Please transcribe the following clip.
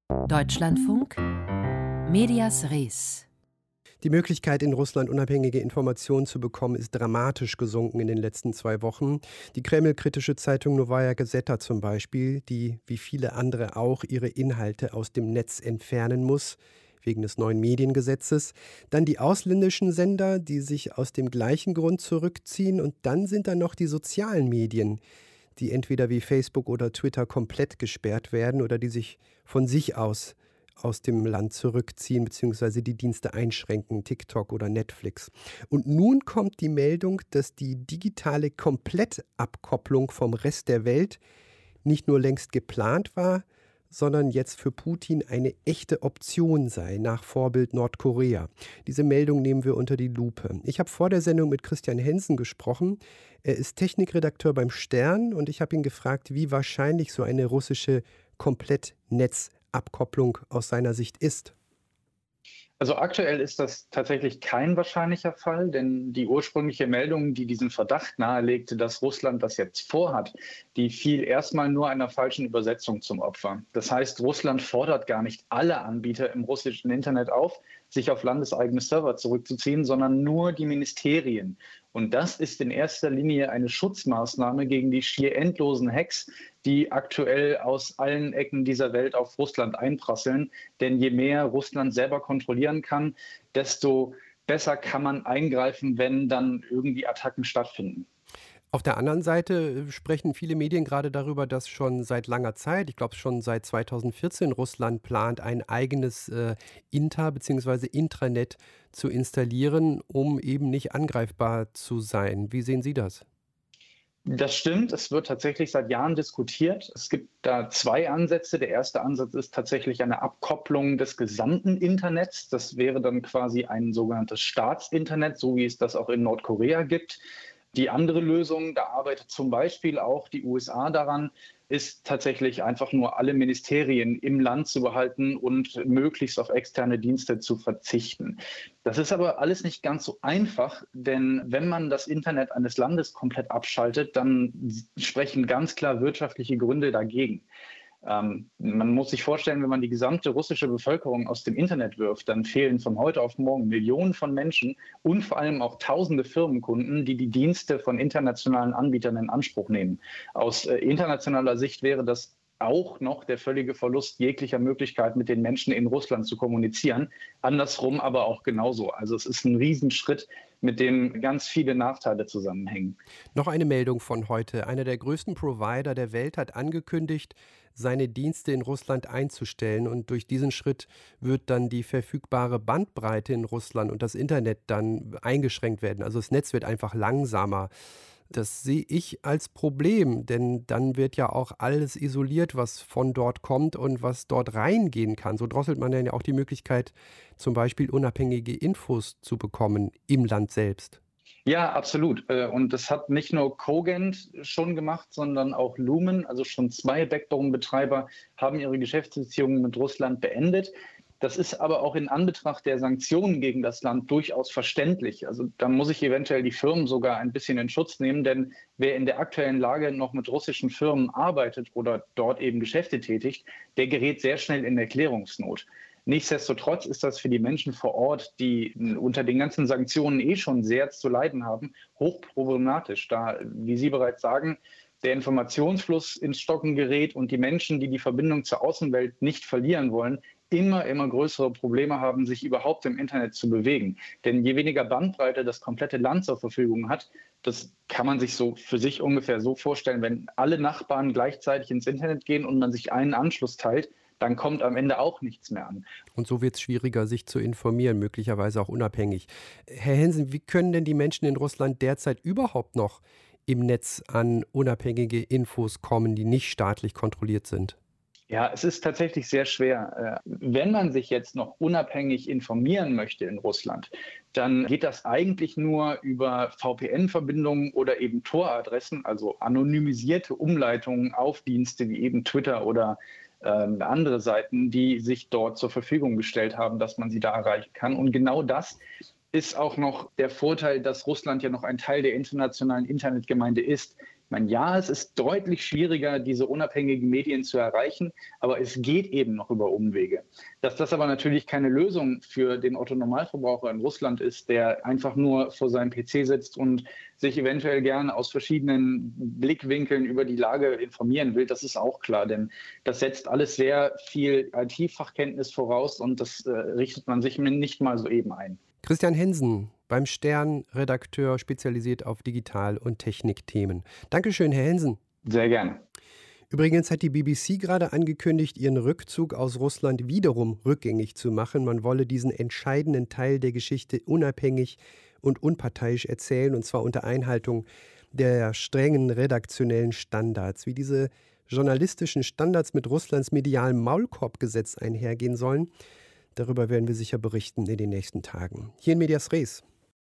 Deutschlandfunk Medias Res. Die Möglichkeit, in Russland unabhängige Informationen zu bekommen, ist dramatisch gesunken in den letzten 2 Wochen. Die Kreml-kritische Zeitung Nowaja Gazeta zum Beispiel, die wie viele andere auch ihre Inhalte aus dem Netz entfernen muss, wegen des neuen Mediengesetzes. Dann die ausländischen Sender, die sich aus dem gleichen Grund zurückziehen. Und dann sind da noch die sozialen Medien, die entweder wie Facebook oder Twitter komplett gesperrt werden oder die sich von sich aus dem Land zurückziehen bzw. die Dienste einschränken, TikTok oder Netflix. Und nun kommt die Meldung, dass die digitale Komplettabkopplung vom Rest der Welt nicht nur längst geplant war, sondern jetzt für Putin eine echte Option sei, nach Vorbild Nordkorea. Diese Meldung nehmen wir unter die Lupe. Ich habe vor der Sendung mit Christian Hensen gesprochen. Er ist Technikredakteur beim Stern und ich habe ihn gefragt, wie wahrscheinlich so eine russische Komplettnetzabkopplung aus seiner Sicht ist. Also aktuell ist das tatsächlich kein wahrscheinlicher Fall, denn die ursprüngliche Meldung, die diesen Verdacht nahelegte, dass Russland das jetzt vorhat, die fiel erstmal nur einer falschen Übersetzung zum Opfer. Das heißt, Russland fordert gar nicht alle Anbieter im russischen Internet auf, sich auf landeseigene Server zurückzuziehen, sondern nur die Ministerien. Und das ist in erster Linie eine Schutzmaßnahme gegen die schier endlosen Hacks, die aktuell aus allen Ecken dieser Welt auf Russland einprasseln. Denn je mehr Russland selber kontrollieren kann, desto besser kann man eingreifen, wenn dann irgendwie Attacken stattfinden. Auf der anderen Seite sprechen viele Medien gerade darüber, dass schon seit langer Zeit, ich glaube schon seit 2014, Russland plant, ein eigenes bzw. Intranet zu installieren, um eben nicht angreifbar zu sein. Wie sehen Sie das? Das stimmt, es wird tatsächlich seit Jahren diskutiert. Es gibt da 2 Ansätze. Der erste Ansatz ist tatsächlich eine Abkopplung des gesamten Internets. Das wäre dann quasi ein sogenanntes Staatsinternet, so wie es das auch in Nordkorea gibt. Die andere Lösung, da arbeitet zum Beispiel auch die USA daran, ist tatsächlich einfach nur alle Ministerien im Land zu behalten und möglichst auf externe Dienste zu verzichten. Das ist aber alles nicht ganz so einfach, denn wenn man das Internet eines Landes komplett abschaltet, dann sprechen ganz klar wirtschaftliche Gründe dagegen. Man muss sich vorstellen, wenn man die gesamte russische Bevölkerung aus dem Internet wirft, dann fehlen von heute auf morgen Millionen von Menschen und vor allem auch tausende Firmenkunden, die die Dienste von internationalen Anbietern in Anspruch nehmen. Aus internationaler Sicht wäre das auch noch der völlige Verlust jeglicher Möglichkeit, mit den Menschen in Russland zu kommunizieren. Andersrum aber auch genauso. Also es ist ein Riesenschritt, mit dem ganz viele Nachteile zusammenhängen. Noch eine Meldung von heute. Einer der größten Provider der Welt hat angekündigt, seine Dienste in Russland einzustellen. Und durch diesen Schritt wird dann die verfügbare Bandbreite in Russland und das Internet dann eingeschränkt werden. Also das Netz wird einfach langsamer. Das sehe ich als Problem, denn dann wird ja auch alles isoliert, was von dort kommt und was dort reingehen kann. So drosselt man dann ja auch die Möglichkeit, zum Beispiel unabhängige Infos zu bekommen im Land selbst. Ja, absolut. Und das hat nicht nur Cogent schon gemacht, sondern auch Lumen, also schon 2 Backbone-Betreiber, haben ihre Geschäftsbeziehungen mit Russland beendet. Das ist aber auch in Anbetracht der Sanktionen gegen das Land durchaus verständlich. Also da muss ich eventuell die Firmen sogar ein bisschen in Schutz nehmen, denn wer in der aktuellen Lage noch mit russischen Firmen arbeitet oder dort eben Geschäfte tätigt, der gerät sehr schnell in Erklärungsnot. Nichtsdestotrotz ist das für die Menschen vor Ort, die unter den ganzen Sanktionen schon sehr zu leiden haben, hochproblematisch, da, wie Sie bereits sagen, der Informationsfluss ins Stocken gerät und die Menschen, die die Verbindung zur Außenwelt nicht verlieren wollen, immer größere Probleme haben, sich überhaupt im Internet zu bewegen. Denn je weniger Bandbreite das komplette Land zur Verfügung hat, das kann man sich so für sich ungefähr so vorstellen, wenn alle Nachbarn gleichzeitig ins Internet gehen und man sich einen Anschluss teilt, dann kommt am Ende auch nichts mehr an. Und so wird es schwieriger, sich zu informieren, möglicherweise auch unabhängig. Herr Hensen, wie können denn die Menschen in Russland derzeit überhaupt noch im Netz an unabhängige Infos kommen, die nicht staatlich kontrolliert sind? Ja, es ist tatsächlich sehr schwer. Wenn man sich jetzt noch unabhängig informieren möchte in Russland, dann geht das eigentlich nur über VPN-Verbindungen oder eben Tor-Adressen, also anonymisierte Umleitungen auf Dienste wie eben Twitter oder andere Seiten, die sich dort zur Verfügung gestellt haben, dass man sie da erreichen kann. Und genau das ist auch noch der Vorteil, dass Russland ja noch ein Teil der internationalen Internetgemeinde ist. Ja, es ist deutlich schwieriger, diese unabhängigen Medien zu erreichen, aber es geht eben noch über Umwege. Dass das aber natürlich keine Lösung für den Otto-Normalverbraucher in Russland ist, der einfach nur vor seinem PC sitzt und sich eventuell gerne aus verschiedenen Blickwinkeln über die Lage informieren will, das ist auch klar, denn das setzt alles sehr viel IT-Fachkenntnis voraus und das richtet man sich nicht mal so eben ein. Christian Hensen, beim Stern, Redakteur, spezialisiert auf Digital- und Technikthemen. Dankeschön, Herr Hensen. Sehr gerne. Übrigens hat die BBC gerade angekündigt, ihren Rückzug aus Russland wiederum rückgängig zu machen. Man wolle diesen entscheidenden Teil der Geschichte unabhängig und unparteiisch erzählen, und zwar unter Einhaltung der strengen redaktionellen Standards. Wie diese journalistischen Standards mit Russlands medialem Maulkorbgesetz einhergehen sollen, darüber werden wir sicher berichten in den nächsten Tagen. Hier in Medias Res.